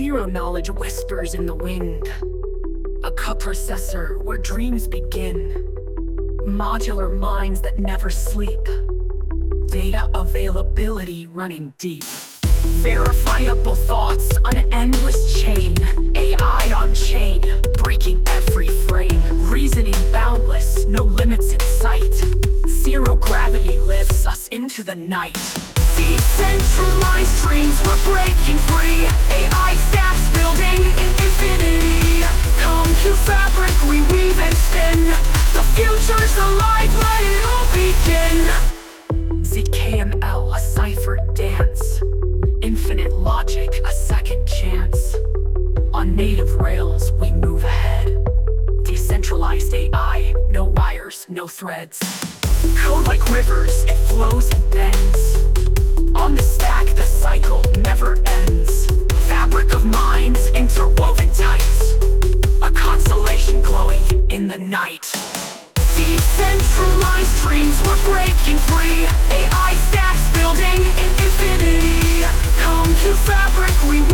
Zero knowledge whispers in the wind. A coprocessor where dreams begin. Modular minds that never sleep. Data availability running deep. Verifiable thoughts on an endless chain. AI on chain, breaking every frame. Reasoning boundless, no limits in sight. Zero gravity lifts us into the night. Decentralized dreams, we're breaking free. AI stacks building in infinity. Compute fabric, we weave and spin. The future's alive, let it all begin. ZKML, a cipher dance. Infinite logic, a second chance. On native rails, we move ahead. Decentralized AI, no wires, no threads. Code like rivers, it flows and bends. On the stack, the cycle never ends. Fabric of minds, interwoven tight. A constellation glowing in the night. Decentralized dreams, we're breaking free. AI stacks building in infinity. Come to fabric, we